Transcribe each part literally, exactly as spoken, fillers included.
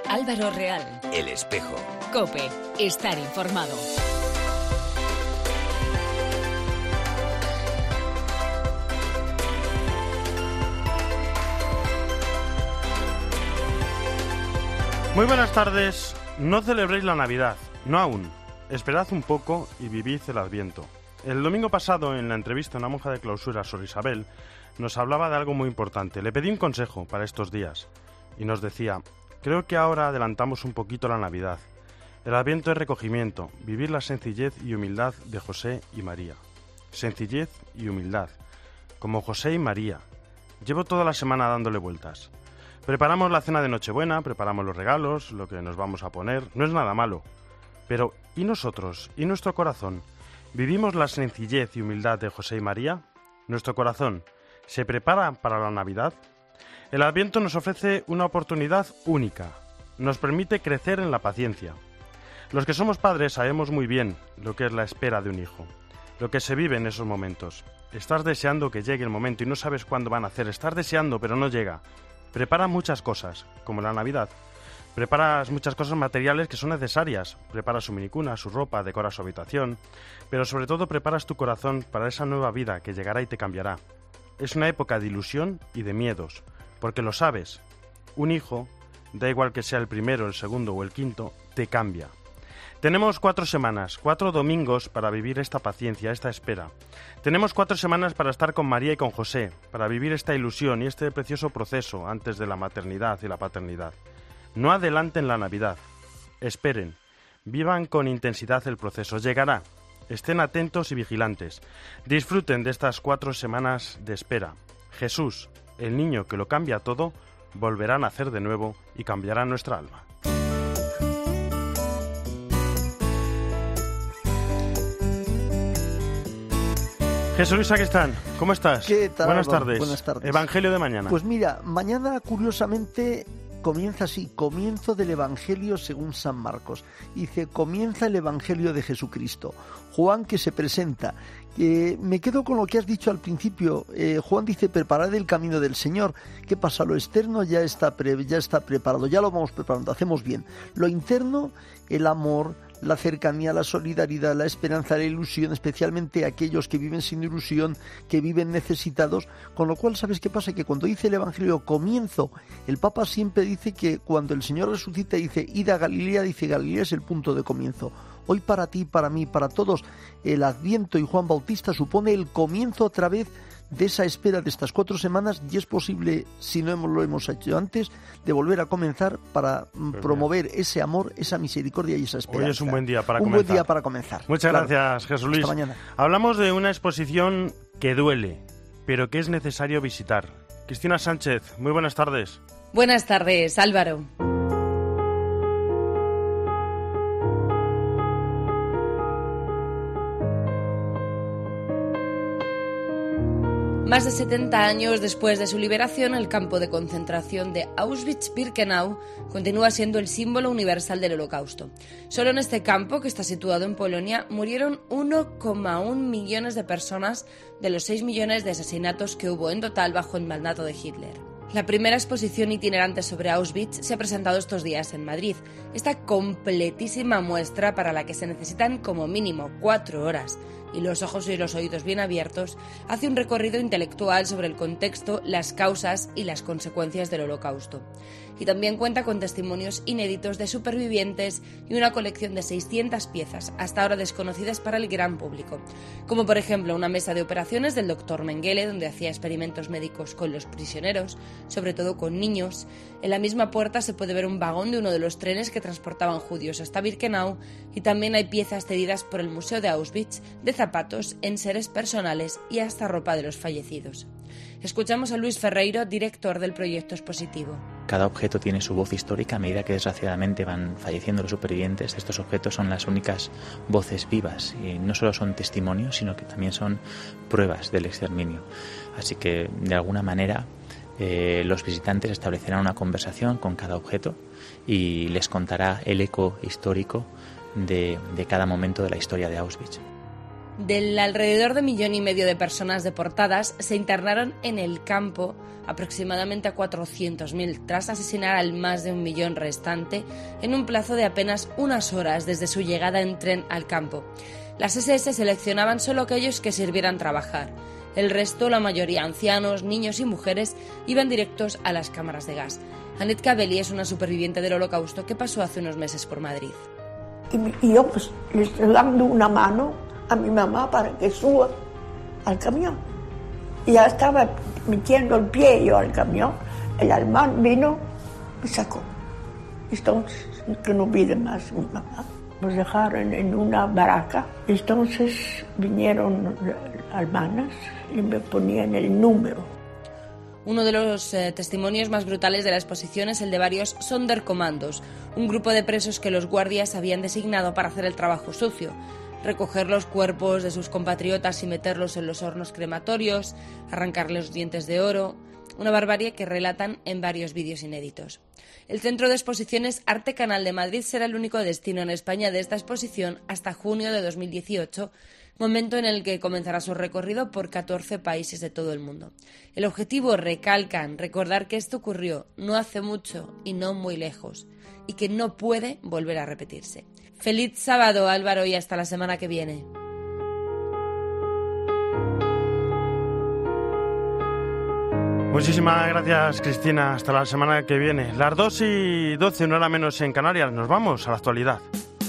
Álvaro Real. El Espejo. COPE. Estar informado. Muy buenas tardes. No celebréis la Navidad, no aún. Esperad un poco y vivid el Adviento. El domingo pasado, en la entrevista a una monja de clausura, Sor Isabel, nos hablaba de algo muy importante. Le pedí un consejo para estos días y nos decía: creo que ahora adelantamos un poquito la Navidad. El Adviento es recogimiento, vivir la sencillez y humildad de José y María. Sencillez y humildad, como José y María. Llevo toda la semana dándole vueltas. Preparamos la cena de Nochebuena, preparamos los regalos, lo que nos vamos a poner, no es nada malo. Pero, ¿y nosotros? ¿Y nuestro corazón? ¿Vivimos la sencillez y humildad de José y María? ¿Nuestro corazón se prepara para la Navidad? El Adviento nos ofrece una oportunidad única. Nos permite crecer en la paciencia. Los que somos padres sabemos muy bien lo que es la espera de un hijo, lo que se vive en esos momentos. Estás deseando que llegue el momento y no sabes cuándo van a hacer. Estás deseando, pero no llega. Prepara muchas cosas, como la Navidad. Preparas muchas cosas materiales que son necesarias. Preparas su minicuna, su ropa, decoras su habitación. Pero sobre todo preparas tu corazón para esa nueva vida que llegará y te cambiará. Es una época de ilusión y de miedos, porque lo sabes. Un hijo, da igual que sea el primero, el segundo o el quinto, te cambia. Tenemos cuatro semanas, cuatro domingos para vivir esta paciencia, esta espera. Tenemos cuatro semanas para estar con María y con José, para vivir esta ilusión y este precioso proceso antes de la maternidad y la paternidad. No adelanten la Navidad. Esperen. Vivan con intensidad el proceso. Llegará. Estén atentos y vigilantes. Disfruten de estas cuatro semanas de espera. Jesús, el niño que lo cambia todo, volverá a nacer de nuevo y cambiará nuestra alma. Jesús Luis Sacristán, ¿cómo estás? ¿Qué tal? Buenas tardes. Buenas tardes. Evangelio de mañana. Pues mira, mañana curiosamente comienza así, comienzo del Evangelio según San Marcos. Dice, comienza el Evangelio de Jesucristo. Juan que se presenta. Eh, me quedo con lo que has dicho al principio. Eh, Juan dice, preparad el camino del Señor. ¿Qué pasa? Lo externo ya está, pre- ya está preparado, ya lo vamos preparando, hacemos bien. Lo interno, el amor, la cercanía, la solidaridad, la esperanza, la ilusión, especialmente aquellos que viven sin ilusión, que viven necesitados, con lo cual, ¿sabes qué pasa? Que cuando dice el Evangelio comienzo, el Papa siempre dice que cuando el Señor resucita dice, id a Galilea, dice Galilea es el punto de comienzo. Hoy para ti, para mí, para todos, el Adviento y Juan Bautista supone el comienzo otra vez de esa espera de estas cuatro semanas y es posible, si no hemos, lo hemos hecho antes, de volver a comenzar para pues promover mira. ese amor, esa misericordia y esa esperanza. Hoy es un buen día para un comenzar. Un buen día para comenzar. Muchas claro. gracias, Jesús Luis. Hasta mañana. Hablamos de una exposición que duele, pero que es necesario visitar. Cristina Sánchez, muy buenas tardes. Buenas tardes, Álvaro. Más de setenta años después de su liberación, el campo de concentración de Auschwitz-Birkenau continúa siendo el símbolo universal del Holocausto. Solo en este campo, que está situado en Polonia, murieron uno coma uno millones de personas de los seis millones de asesinatos que hubo en total bajo el mandato de Hitler. La primera exposición itinerante sobre Auschwitz se ha presentado estos días en Madrid. Esta completísima muestra, para la que se necesitan como mínimo cuatro horas y los ojos y los oídos bien abiertos, hace un recorrido intelectual sobre el contexto, las causas y las consecuencias del Holocausto. Y también cuenta con testimonios inéditos de supervivientes y una colección de seiscientas piezas, hasta ahora desconocidas para el gran público, como por ejemplo una mesa de operaciones del doctor Mengele, donde hacía experimentos médicos con los prisioneros, sobre todo con niños. En la misma puerta se puede ver un vagón de uno de los trenes que transportaban judíos hasta Birkenau, y también hay piezas cedidas por el Museo de Auschwitz de zapatos, enseres personales y hasta ropa de los fallecidos. Escuchamos a Luis Ferreiro, director del proyecto expositivo. Cada objeto tiene su voz histórica. A medida que desgraciadamente van falleciendo los supervivientes, estos objetos son las únicas voces vivas, y no solo son testimonios, sino que también son pruebas del exterminio. Así que, de alguna manera, eh, los visitantes establecerán una conversación con cada objeto y les contará el eco histórico de, de cada momento de la historia de Auschwitz. Del alrededor de millón y medio de personas deportadas, se internaron en el campo aproximadamente a cuatrocientos mil tras asesinar al más de un millón restante en un plazo de apenas unas horas desde su llegada en tren al campo. Las ese ese seleccionaban solo aquellos que sirvieran trabajar. El resto, la mayoría ancianos, niños y mujeres, iban directos a las cámaras de gas. Annette Cabelli es una superviviente del Holocausto que pasó hace unos meses por Madrid. Y yo pues le estoy dando una mano a mi mamá para que suba al camión. Y ya estaba metiendo el pie yo al camión. El alemán vino y me sacó. Entonces, que no pide más mi mamá. Nos dejaron en una baraca. Entonces vinieron alemanas y me ponían el número. Uno de los eh, testimonios más brutales de la exposición es el de varios Sonderkommandos, un grupo de presos que los guardias habían designado para hacer el trabajo sucio: recoger los cuerpos de sus compatriotas y meterlos en los hornos crematorios, arrancarles los dientes de oro, una barbarie que relatan en varios vídeos inéditos. El Centro de Exposiciones Arte Canal de Madrid será el único destino en España de esta exposición hasta junio de dos mil dieciocho, momento en el que comenzará su recorrido por catorce países de todo el mundo. El objetivo, recalcan, recordar que esto ocurrió no hace mucho y no muy lejos, y que no puede volver a repetirse. Feliz sábado, Álvaro, y hasta la semana que viene. Muchísimas gracias, Cristina. Hasta la semana que viene. Las dos y doce, una hora menos en Canarias. Nos vamos a la actualidad.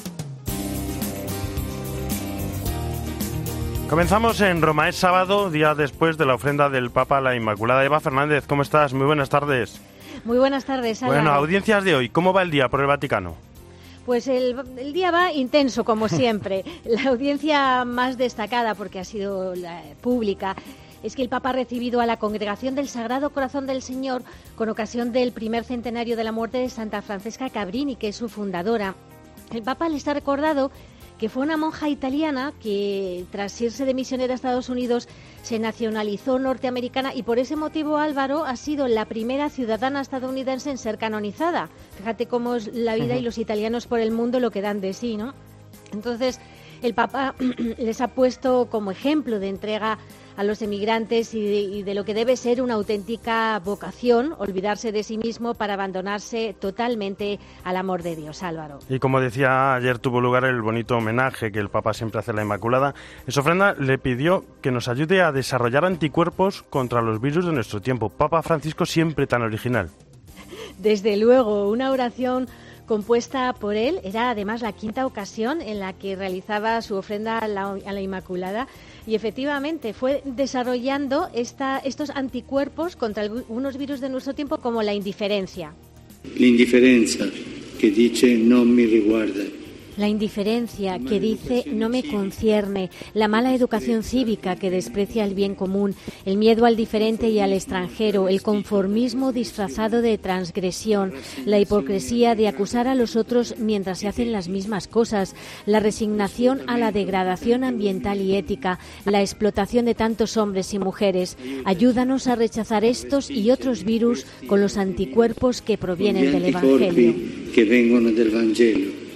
Comenzamos en Roma. Es sábado, día después de la ofrenda del Papa a la Inmaculada. Eva Fernández, ¿cómo estás? Muy buenas tardes. Muy buenas tardes, Álvaro. Bueno, audiencias de hoy. ¿Cómo va el día por el Vaticano? Pues el, el día va intenso, como siempre. La audiencia más destacada, porque ha sido la pública, es que el Papa ha recibido a la Congregación del Sagrado Corazón del Señor con ocasión del primer centenario de la muerte de Santa Francesca Cabrini, que es su fundadora. El Papa les ha recordado que fue una monja italiana que, tras irse de misionera a Estados Unidos, se nacionalizó norteamericana y por ese motivo, Álvaro, ha sido la primera ciudadana estadounidense en ser canonizada. Fíjate cómo es la vida y los italianos por el mundo lo que dan de sí, ¿no? Entonces, el Papa les ha puesto como ejemplo de entrega a los emigrantes y de, y de lo que debe ser una auténtica vocación, olvidarse de sí mismo para abandonarse totalmente al amor de Dios, Álvaro. Y como decía, ayer tuvo lugar el bonito homenaje que el Papa siempre hace a la Inmaculada. En su ofrenda le pidió que nos ayude a desarrollar anticuerpos contra los virus de nuestro tiempo. Papa Francisco siempre tan original. Desde luego, una oración compuesta por él. Era además la quinta ocasión en la que realizaba su ofrenda a la, a la Inmaculada. Y efectivamente fue desarrollando esta, estos anticuerpos contra algunos virus de nuestro tiempo, como la indiferencia. La indiferencia que dice no me riguarda. La indiferencia que dice no me concierne, la mala educación cívica que desprecia el bien común, el miedo al diferente y al extranjero, el conformismo disfrazado de transgresión, la hipocresía de acusar a los otros mientras se hacen las mismas cosas, la resignación a la degradación ambiental y ética, la explotación de tantos hombres y mujeres. Ayúdanos a rechazar estos y otros virus con los anticuerpos que provienen del Evangelio. Que vengono del Evangelio.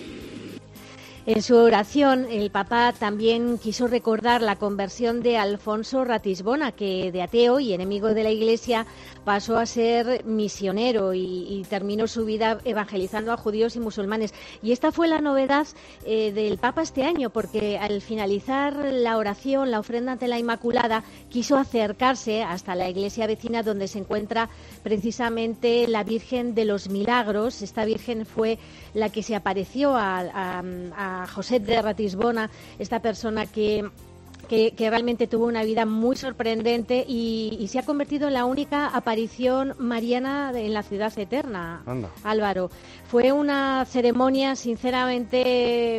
En su oración, el Papa también quiso recordar la conversión de Alfonso Ratisbona, que de ateo y enemigo de la Iglesia pasó a ser misionero y, y terminó su vida evangelizando a judíos y musulmanes. Y esta fue la novedad eh, del Papa este año, porque al finalizar la oración, la ofrenda ante la Inmaculada, quiso acercarse hasta la iglesia vecina donde se encuentra precisamente la Virgen de los Milagros. Esta Virgen fue la que se apareció a, a, a a José de Ratisbona, esta persona que, que, que realmente tuvo una vida muy sorprendente y, y se ha convertido en la única aparición mariana de, en la ciudad eterna. Anda. Álvaro, fue una ceremonia sinceramente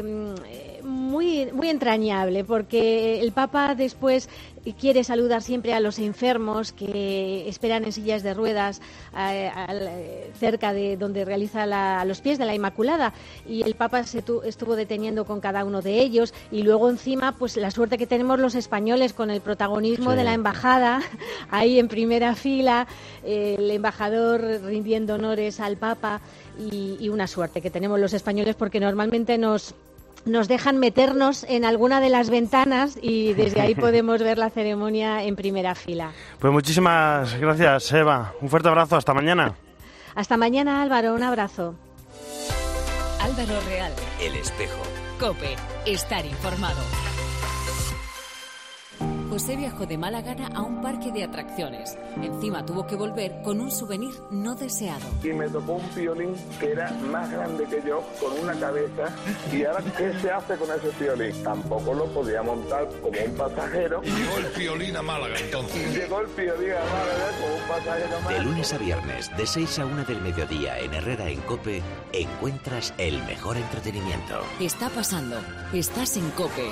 muy, muy entrañable, porque el Papa después quiere saludar siempre a los enfermos que esperan en sillas de ruedas eh, eh, cerca de donde realiza la, a los pies de la Inmaculada, y el Papa se tu, estuvo deteniendo con cada uno de ellos, y luego encima pues la suerte que tenemos los españoles con el protagonismo sí. de la embajada ahí en primera fila, eh, el embajador rindiendo honores al Papa, y, y una suerte que tenemos los españoles, porque normalmente nos nos dejan meternos en alguna de las ventanas y desde ahí podemos ver la ceremonia en primera fila. Pues muchísimas gracias, Eva. Un fuerte abrazo. Hasta mañana. Hasta mañana, Álvaro. Un abrazo. Álvaro Real. El Espejo. COPE. Estar informado. José viajó de mala gana a un parque de atracciones. Encima tuvo que volver con un souvenir no deseado. Y me tocó un violín que era más grande que yo, con una cabeza. Y ahora, ¿qué se hace con ese violín? Tampoco lo podía montar como un pasajero. Y llegó el violín a Málaga, entonces. Y llegó el violín a Málaga como un pasajero más. De lunes a viernes, de seis a una del mediodía, en Herrera en COPE, encuentras el mejor entretenimiento. Está pasando. Estás en COPE.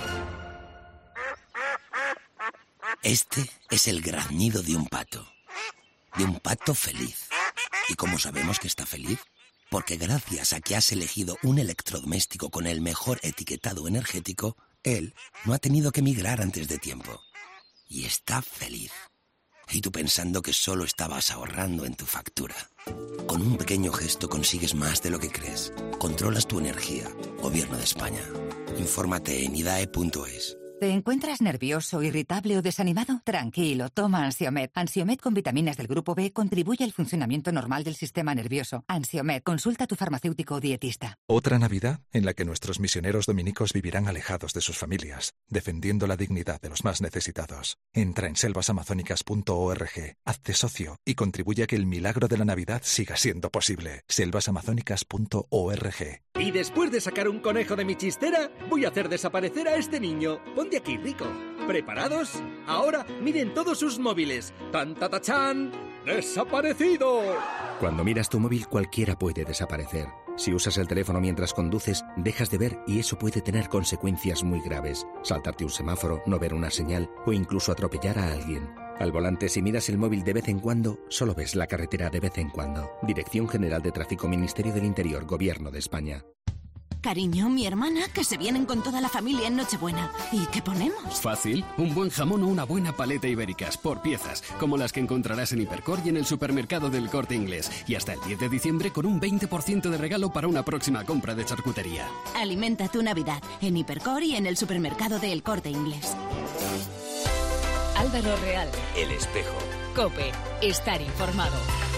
Este es el graznido de un pato, de un pato feliz. ¿Y cómo sabemos que está feliz? Porque gracias a que has elegido un electrodoméstico con el mejor etiquetado energético, él no ha tenido que migrar antes de tiempo. Y está feliz. Y tú pensando que solo estabas ahorrando en tu factura. Con un pequeño gesto consigues más de lo que crees. Controlas tu energía. Gobierno de España. Infórmate en idae punto es. ¿Te encuentras nervioso, irritable o desanimado? Tranquilo, toma Ansiomed. Ansiomed con vitaminas del grupo B contribuye al funcionamiento normal del sistema nervioso. Ansiomed, consulta a tu farmacéutico o dietista. Otra Navidad en la que nuestros misioneros dominicos vivirán alejados de sus familias, defendiendo la dignidad de los más necesitados. Entra en selvas amazónicas punto org, hazte socio y contribuye a que el milagro de la Navidad siga siendo posible. selvas amazónicas punto org. Y después de sacar un conejo de mi chistera, voy a hacer desaparecer a este niño. Ponte aquí, Rico. ¿Preparados? Ahora miren todos sus móviles. ¡Tan, ta, ta, chan! ¡Desaparecido! Cuando miras tu móvil, cualquiera puede desaparecer. Si usas el teléfono mientras conduces, dejas de ver y eso puede tener consecuencias muy graves. Saltarte un semáforo, no ver una señal o incluso atropellar a alguien. Al volante, si miras el móvil de vez en cuando, solo ves la carretera de vez en cuando. Dirección General de Tráfico, Ministerio del Interior, Gobierno de España. Cariño, mi hermana, que se vienen con toda la familia en Nochebuena. ¿Y qué ponemos? Fácil, un buen jamón o una buena paleta ibéricas, por piezas, como las que encontrarás en Hipercor y en el supermercado del Corte Inglés. Y hasta el diez de diciembre con un veinte por ciento de regalo para una próxima compra de charcutería. Alimenta tu Navidad en Hipercor y en el supermercado del Corte Inglés. Álvaro Real. El Espejo. COPE. Estar informado.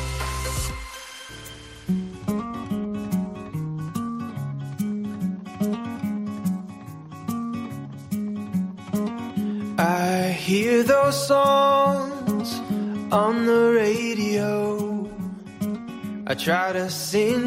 I hear those songs on the radio. I try to sing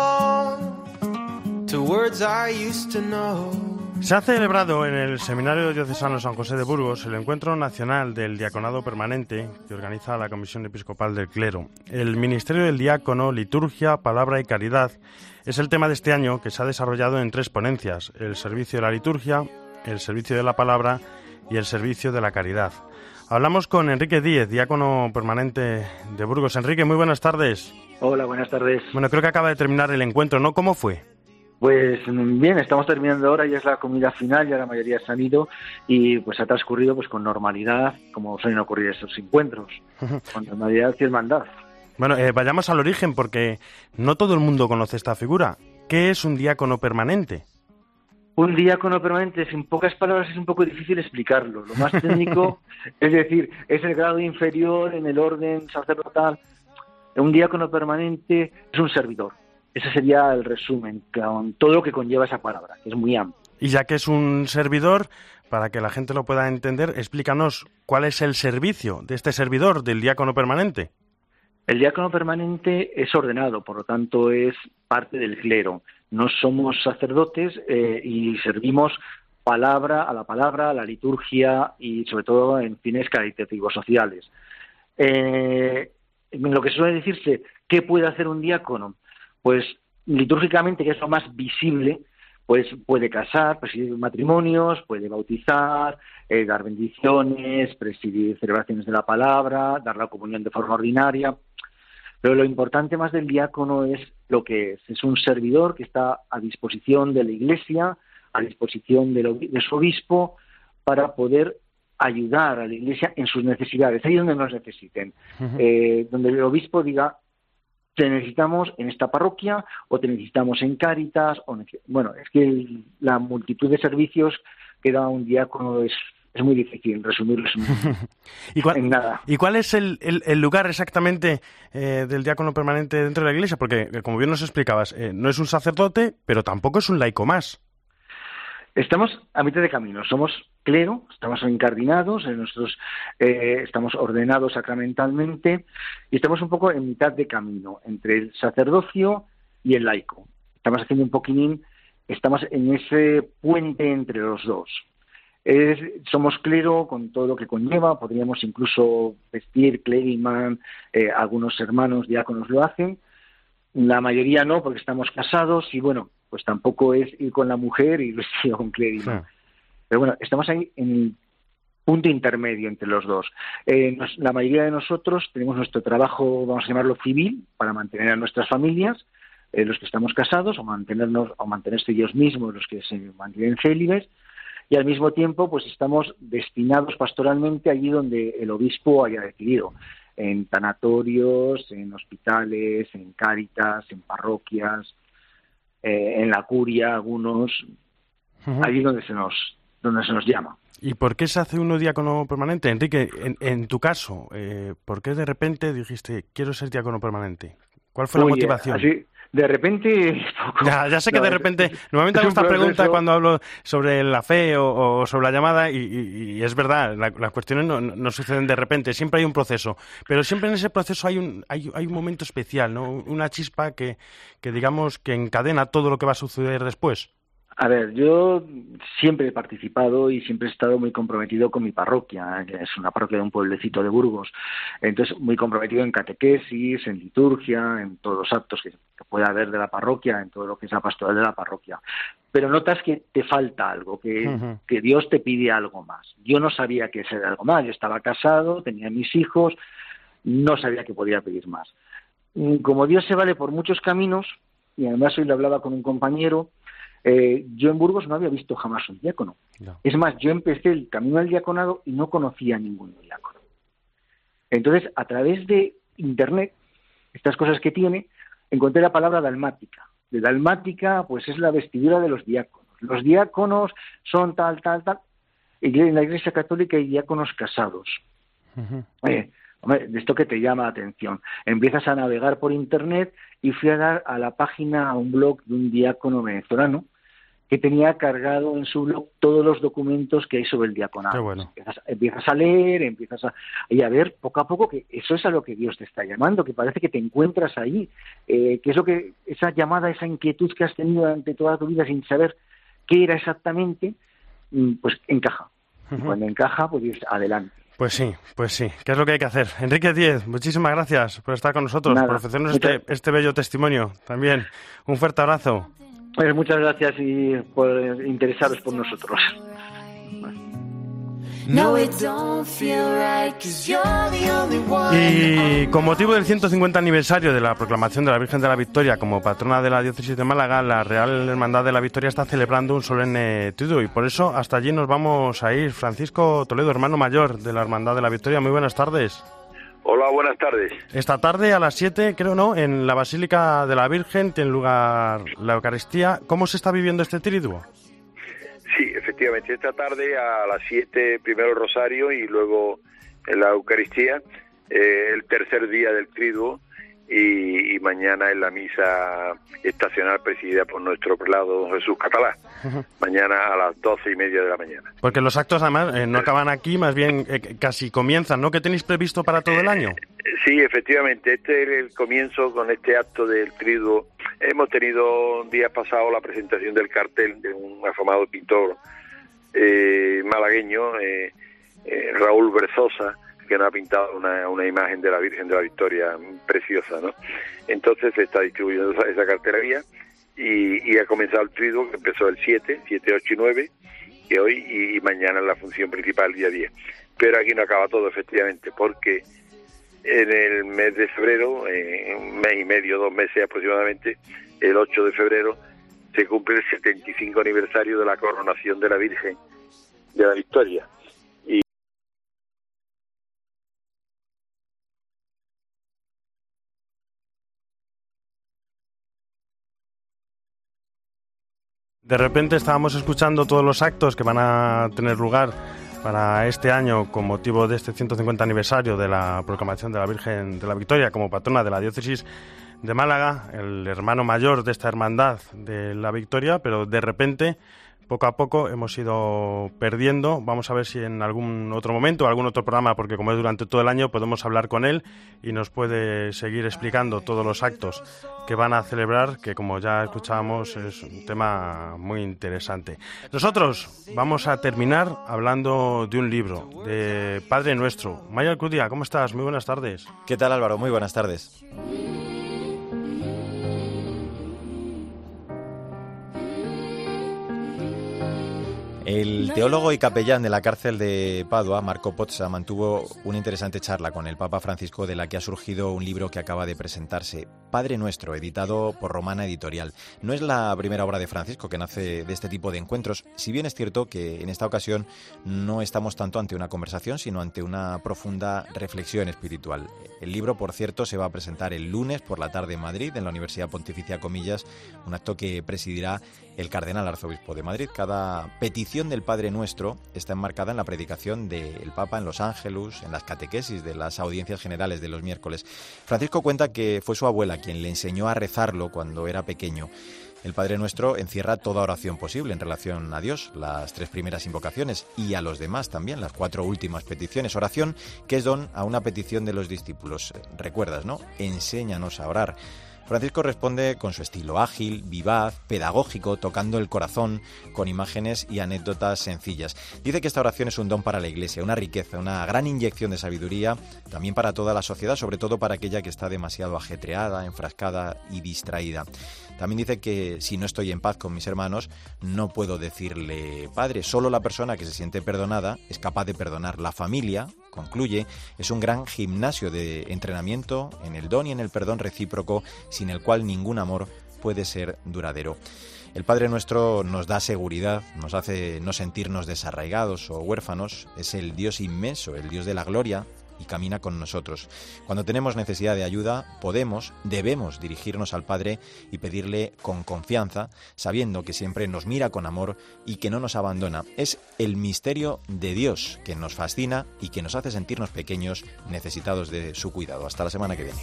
along to words I used to know. Se ha celebrado en el Seminario Diocesano San José de Burgos el Encuentro Nacional del Diaconado Permanente que organiza la Comisión Episcopal del Clero. El Ministerio del Diácono, Liturgia, Palabra y Caridad es el tema de este año, que se ha desarrollado en tres ponencias: el servicio de la liturgia, el servicio de la palabra y el servicio de la caridad. Hablamos con Enrique Díez, diácono permanente de Burgos. Enrique, muy buenas tardes. Hola, buenas tardes. Bueno, creo que acaba de terminar el encuentro, ¿no? ¿Cómo fue? Pues bien, estamos terminando ahora, ya es la comida final, ya la mayoría se han ido y pues ha transcurrido pues con normalidad, como suelen ocurrir esos encuentros, con normalidad y hermandad. Bueno, eh, vayamos al origen, porque no todo el mundo conoce esta figura. ¿Qué es un diácono permanente? Un diácono permanente, en pocas palabras, es un poco difícil explicarlo. Lo más técnico, es decir, es el grado inferior en el orden sacerdotal. Un diácono permanente es un servidor. Ese sería el resumen, con todo lo que conlleva esa palabra, que es muy amplio. Y ya que es un servidor, para que la gente lo pueda entender, explícanos cuál es el servicio de este servidor, del diácono permanente. El diácono permanente es ordenado, por lo tanto es parte del clero. No somos sacerdotes eh, y servimos palabra a la palabra, a la liturgia y sobre todo en fines caritativos sociales. Eh, en lo que suele decirse, ¿qué puede hacer un diácono? Pues litúrgicamente, que es lo más visible, pues puede casar, presidir matrimonios, puede bautizar, eh, dar bendiciones, presidir celebraciones de la palabra, dar la comunión de forma ordinaria. Pero lo importante más del diácono es lo que es. Es un servidor que está a disposición de la Iglesia, a disposición de, lo, de su obispo, para poder ayudar a la Iglesia en sus necesidades, ahí donde nos necesiten. Uh-huh. Eh, donde el obispo diga, te necesitamos en esta parroquia o te necesitamos en Cáritas. O bueno, es que la multitud de servicios que da un diácono es, es muy difícil resumirlo ¿Y cuál, en nada. ¿Y cuál es el, el, el lugar exactamente eh, del diácono permanente dentro de la Iglesia? Porque, como bien nos explicabas, eh, no es un sacerdote, pero tampoco es un laico más. Estamos a mitad de camino, somos clero, estamos encardinados, en nuestros, eh, estamos ordenados sacramentalmente y estamos un poco en mitad de camino entre el sacerdocio y el laico. Estamos haciendo un poquitín, estamos en ese puente entre los dos. Es, somos clero con todo lo que conlleva, podríamos incluso vestir clériman, eh, algunos hermanos diáconos lo hacen, la mayoría no porque estamos casados y bueno, pues tampoco es ir con la mujer y vestir con clérigo. Sí. Pero bueno, estamos ahí en el punto intermedio entre los dos. Eh, nos, la mayoría de nosotros tenemos nuestro trabajo, vamos a llamarlo civil, para mantener a nuestras familias, eh, los que estamos casados, o mantenernos, o mantenerse ellos mismos, los que se mantienen célibes, y al mismo tiempo pues estamos destinados pastoralmente allí donde el obispo haya decidido, en tanatorios, en hospitales, en cáritas, en parroquias, Eh, en la curia, algunos, uh-huh. allí donde se nos donde se nos llama. ¿Y por qué se hace uno diácono permanente? Enrique, en, en tu caso, eh, ¿por qué de repente dijiste, quiero ser diácono permanente? ¿Cuál fue Uy, la motivación? Así, de repente... Poco. Ya, ya sé que no, de repente... Es, normalmente hago esta proceso... pregunta cuando hablo sobre la fe o, o sobre la llamada y, y, y es verdad, la, las cuestiones no, no suceden de repente, siempre hay un proceso. Pero siempre en ese proceso hay un, hay, hay un momento especial, ¿no? Una chispa que, que digamos que encadena todo lo que va a suceder después. A ver, yo siempre he participado y siempre he estado muy comprometido con mi parroquia, que es una parroquia de un pueblecito de Burgos. Entonces, muy comprometido en catequesis, en liturgia, en todos los actos que, que pueda haber de la parroquia, en todo lo que es la pastoral de la parroquia. Pero notas que te falta algo, que, uh-huh. que Dios te pide algo más. Yo no sabía que ese era algo más. Yo estaba casado, tenía mis hijos, no sabía que podía pedir más. Como Dios se vale por muchos caminos, y además hoy le hablaba con un compañero, Eh, yo en Burgos no había visto jamás un diácono. No. Es más, yo empecé el camino al diaconado y no conocía a ningún diácono. Entonces, a través de Internet, estas cosas que tiene, encontré la palabra dalmática. De dalmática, pues es la vestidura de los diáconos. Los diáconos son tal, tal, tal. Y en la Iglesia Católica hay diáconos casados. Uh-huh. Eh, hombre, de esto que te llama la atención. Empiezas a navegar por Internet y fui a dar a la página, a un blog de un diácono venezolano que tenía cargado en su blog todos los documentos que hay sobre el diaconado. Qué bueno. Empiezas, empiezas a leer, empiezas a, y a ver poco a poco que eso es a lo que Dios te está llamando, que parece que te encuentras ahí, eh, que es lo que, esa llamada, esa inquietud que has tenido durante toda tu vida sin saber qué era exactamente, pues encaja. Uh-huh. Y cuando encaja, pues adelante. Pues sí, pues sí, ¿qué es lo que hay que hacer? Enrique Díez, muchísimas gracias por estar con nosotros, Nada, por ofrecernos muchas... este, este bello testimonio también. Un fuerte abrazo. Pues muchas gracias y por interesaros por nosotros. Y con motivo del ciento cincuenta aniversario de la proclamación de la Virgen de la Victoria como patrona de la diócesis de Málaga, la Real Hermandad de la Victoria está celebrando un solemne triduo y por eso hasta allí nos vamos a ir. Francisco Toledo, hermano mayor de la Hermandad de la Victoria, muy buenas tardes. Hola, buenas tardes. Esta tarde a las siete, creo, ¿no?, en la Basílica de la Virgen tiene lugar la Eucaristía. ¿Cómo se está viviendo este triduo? Sí, efectivamente, esta tarde a las siete primero el Rosario y luego la Eucaristía, eh, el tercer día del triduo y, y mañana en la misa estacional presidida por nuestro prelado Jesús Catalá, uh-huh. mañana a las doce y media de la mañana. Porque los actos además eh, no acaban aquí, más bien eh, casi comienzan, ¿no? ¿Qué tenéis previsto para todo el año? Eh, sí, efectivamente, este es el comienzo con este acto del triduo. Hemos tenido días pasados la presentación del cartel de un afamado pintor eh, malagueño, eh, eh, Raúl Berzosa, que nos ha pintado una, una imagen de la Virgen de la Victoria preciosa, ¿no? Entonces se está distribuyendo esa, esa cartelería y, y ha comenzado el triduo, que empezó el siete, siete, ocho y nueve, que hoy y, y mañana es la función principal, el día diez. Pero aquí no acaba todo, efectivamente, porque en el mes de febrero, en un mes y medio, dos meses aproximadamente, el ocho de febrero, se cumple el setenta y cinco aniversario de la coronación de la Virgen de la Victoria. De repente estábamos escuchando todos los actos que van a tener lugar para este año con motivo de este ciento cincuenta aniversario de la proclamación de la Virgen de la Victoria como patrona de la diócesis de Málaga, el hermano mayor de esta hermandad de la Victoria, pero de repente, poco a poco, hemos ido perdiendo. Vamos a ver si en algún otro momento, algún otro programa, porque como es durante todo el año, podemos hablar con él y nos puede seguir explicando todos los actos que van a celebrar, que como ya escuchábamos es un tema muy interesante. Nosotros vamos a terminar hablando de un libro, de Padre Nuestro. Maya Alcudia, ¿cómo estás? Muy buenas tardes. ¿Qué tal, Álvaro? Muy buenas tardes. El teólogo y capellán de la cárcel de Padua, Marco Pozza, mantuvo una interesante charla con el Papa Francisco, de la que ha surgido un libro que acaba de presentarse, Padre Nuestro, editado por Romana Editorial. No es la primera obra de Francisco que nace de este tipo de encuentros, si bien es cierto que en esta ocasión no estamos tanto ante una conversación, sino ante una profunda reflexión espiritual. El libro, por cierto, se va a presentar el lunes por la tarde en Madrid, en la Universidad Pontificia Comillas, un acto que presidirá el cardenal arzobispo de Madrid. Cada petición del Padre Nuestro está enmarcada en la predicación del Papa, en los Ángelus, en las catequesis de las audiencias generales de los miércoles. Francisco cuenta que fue su abuela quien le enseñó a rezarlo cuando era pequeño. El Padre Nuestro encierra toda oración posible en relación a Dios, las tres primeras invocaciones, y a los demás también, las cuatro últimas peticiones. Oración que es don a una petición de los discípulos. ¿Recuerdas, no? Enséñanos a orar. Francisco responde con su estilo ágil, vivaz, pedagógico, tocando el corazón, con imágenes y anécdotas sencillas. Dice que esta oración es un don para la Iglesia, una riqueza, una gran inyección de sabiduría, también para toda la sociedad, sobre todo para aquella que está demasiado ajetreada, enfrascada y distraída. También dice que si no estoy en paz con mis hermanos, no puedo decirle Padre. Solo la persona que se siente perdonada es capaz de perdonar. La familia, concluye, es un gran gimnasio de entrenamiento en el don y en el perdón recíproco, sin el cual ningún amor puede ser duradero. El Padre Nuestro nos da seguridad, nos hace no sentirnos desarraigados o huérfanos. Es el Dios inmenso, el Dios de la gloria, y camina con nosotros. Cuando tenemos necesidad de ayuda, podemos, debemos dirigirnos al Padre y pedirle con confianza, sabiendo que siempre nos mira con amor y que no nos abandona. Es el misterio de Dios que nos fascina y que nos hace sentirnos pequeños, necesitados de su cuidado. Hasta la semana que viene.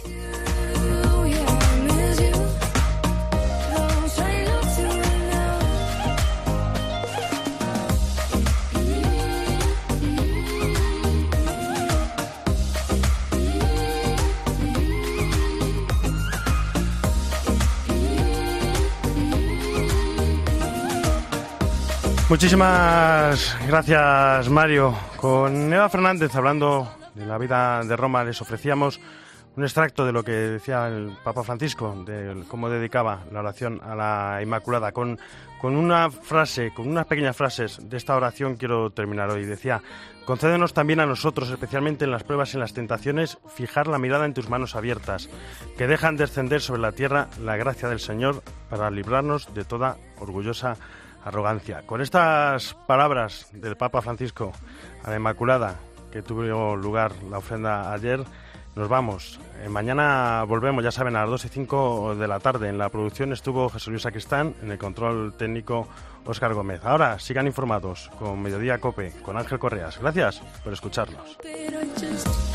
Muchísimas gracias, Mario. Con Eva Fernández, hablando de la vida de Roma, les ofrecíamos un extracto de lo que decía el Papa Francisco, de cómo dedicaba la oración a la Inmaculada. Con, con una frase, con unas pequeñas frases de esta oración quiero terminar hoy. Decía: concédenos también a nosotros, especialmente en las pruebas y en las tentaciones, fijar la mirada en tus manos abiertas, que dejan descender sobre la tierra la gracia del Señor para librarnos de toda orgullosa arrogancia. Con estas palabras del Papa Francisco a la Inmaculada, que tuvo lugar la ofrenda ayer, nos vamos. Eh, mañana volvemos, ya saben, a las dos y cinco de la tarde. En la producción estuvo Jesús Luis Sacristán, en el control técnico Óscar Gómez. Ahora sigan informados con Mediodía Cope, con Ángel Correas. Gracias por escucharnos.